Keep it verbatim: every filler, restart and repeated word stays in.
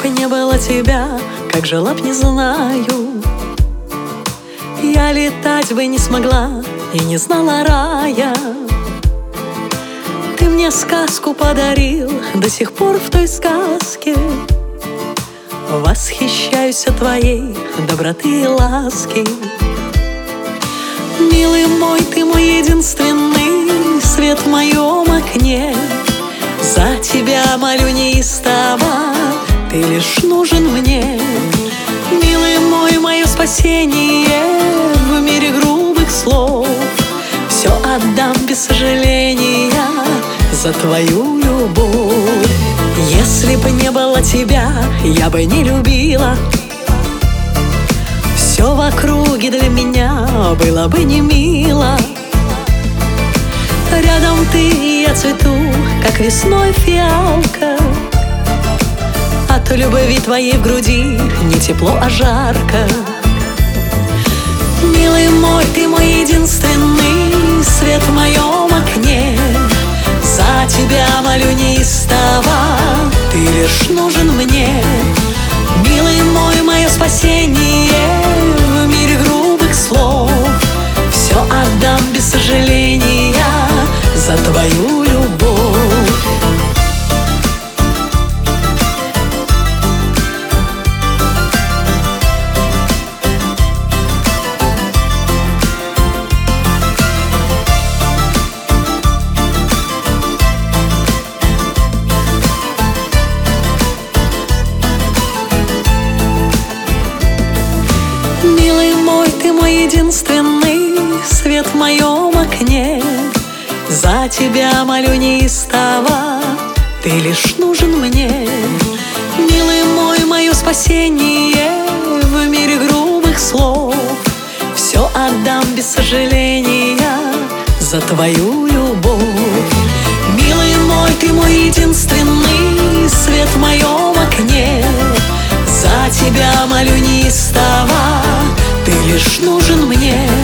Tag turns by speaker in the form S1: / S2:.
S1: б не было тебя, как жила б, не знаю. Я летать бы не смогла и не знала рая. Ты мне сказку подарил, до сих пор в той сказке восхищаюсь твоей доброты и ласки. Милый мой, ты мой единственный свет в моем окне. За тебя молю неистово, ты лишь нужен мне. Милый мой, мое спасение в мире грубых слов. Все отдам без сожаления за твою любовь. Если бы не было тебя, я бы не любила. Все в округе для меня было бы не мило. Рядом ты, и я цвету, как весной фиалка. От любви твоей в груди не тепло, а жарко. Милый мой, ты мой единственный свет в моем окне. За тебя молю неистово, ты лишь нужен мне. Милый мой, мое спасение в мире грубых слов. Все отдам без сожаления за твою любовь. Милый мой, ты мой единственный свет в моем окне. За тебя молю неистово, ты лишь нужен мне. Милый мой, мое спасение в мире грубых слов. Все отдам без сожаления за твою любовь. Милый мой, ты мой единственный свет в моем окне. За тебя молю неистово, ты лишь нужен мне.